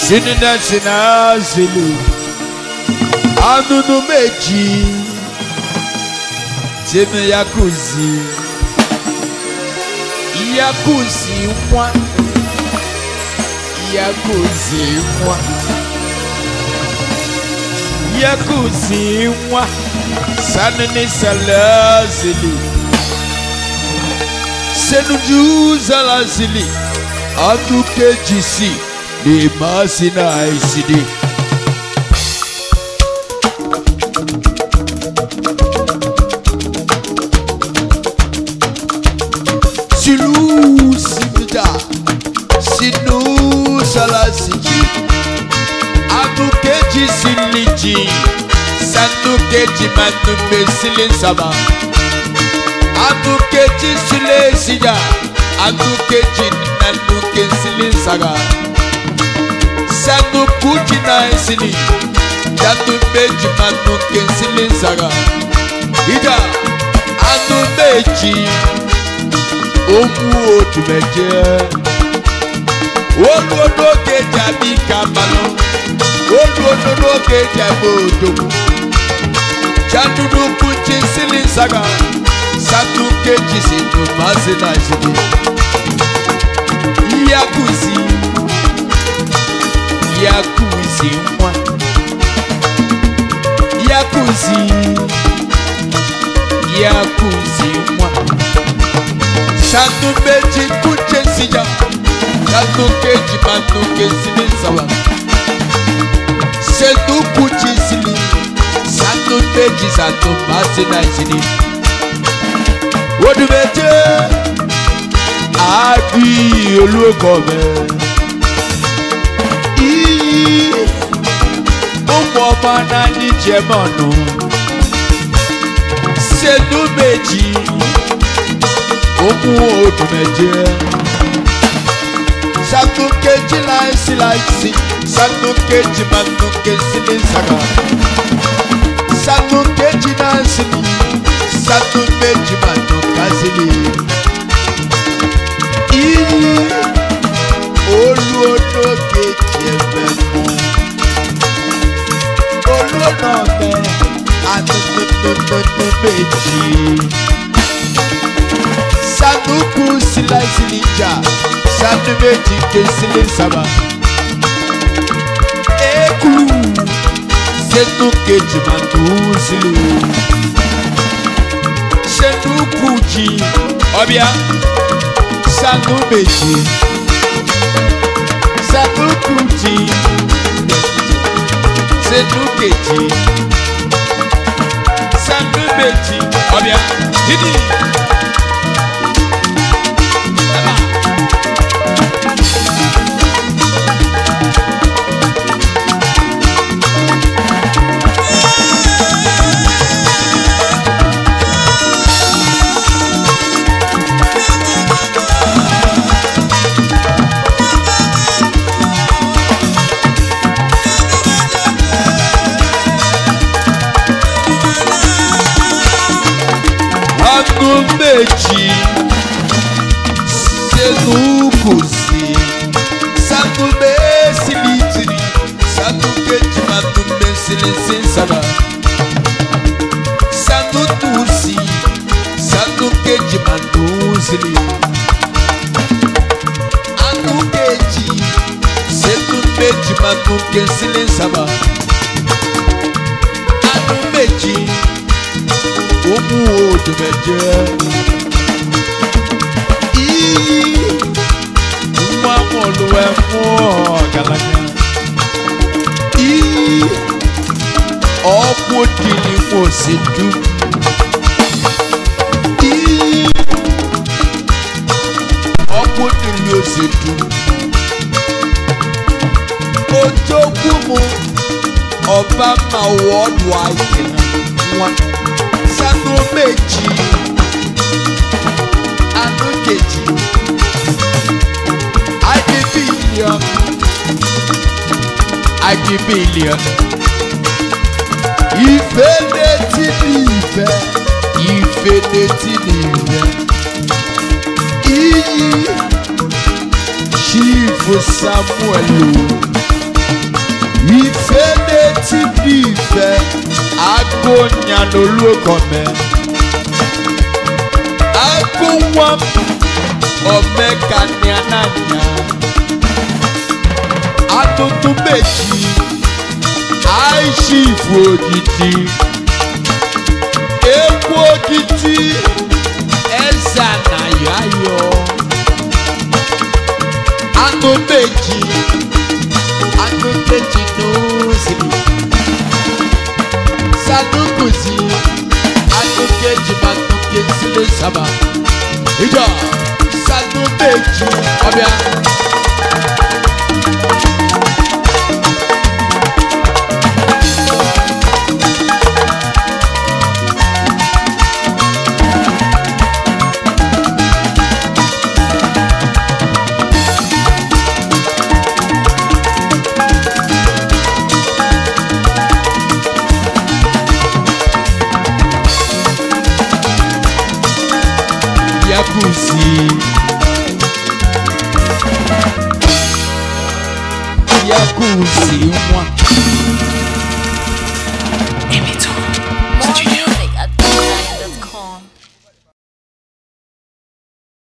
Sinina sinazili Anunu meji Teme yakuzi Yakuzi mwa Yakuzi mwa Yakuzi mwa Sanini salazili Senuju salazili Aduke jisi Ni masina isidi Silu simida Sinu salasiji Aduke jisi liji Sanduke jimanu mesilin sama Aduke jisi le sija Aduke jinanu kesilin saga Sanu kujina esini Yanu meji manu kesilin saga Ida anu meji Omu odumeje Oluodo keja mi kamalo Oluodo keja bodo Chanunu kujisilin saga Sanu keji sinu mazina esini Yakuzi Yakuzi mwa Yakuzi Yakuzi mwa Shanu meji kuche sija Shanu keji manu kesili sawa Shanu kuchi sili Shanu meji shanu masina sili Wodu meje Adi oluokome Ọmọ náà ní jẹmọ́nù Sẹ́nu méjì Omu odùmẹ̀jẹ Sanu kejì láìsí Sanu kejì manu kejì ní sàgà Sanu kejì láìsí Sanu méjì manu kásìlì Iyi olùodò kejì ẹ̀fẹ̀ mú Olùnọ̀bẹ àtúntúntúntún méjì Sanuku sílẹ̀sílìjà Sanu méjì késílẹ̀ sábà Eku Sẹ́nu kejì máa tó sílẹ̀ Sẹ́nuku jì ọbẹ̀ Sanu méjì Sanuku jì Sẹ́nu kejì Sanu méjì ọbẹ̀ dídì. Méjì Sẹ́nu kùsì Sanu mẹ́sìlítìrì Sanu kejì manu mẹ́sìlítì sábà Sanu tùsì Sanu kejì manu sílì Anu kejì Sẹ́nu méjì manu kẹsìlì sábà Anu méjì Omu odùmẹ̀jẹ Iyi Nwa mọ̀lúwẹ̀ fún ọ̀gàlàgà Iyi Ọ̀pọ̀ dìní mo sì dùn Iyi Ọ̀pọ̀ dìní o sì dùn Ojoogun mu ọba ma wọ́ọ̀dù ayé wọn Sanu méjì Anu kejì Agibilion Ìfẹ́ létí ní ìfẹ́ Ìfẹ́ létí ní ìfẹ́ Iyi Chief Samuel Infinity vive agonya no luokome agowam omeka niananya atutu meji aishi foditi ekwoditi eza na yayo atu meji nozi sadukuzi anukeji manukezile saba ija sadumeji obia Yakuzi mwa Emito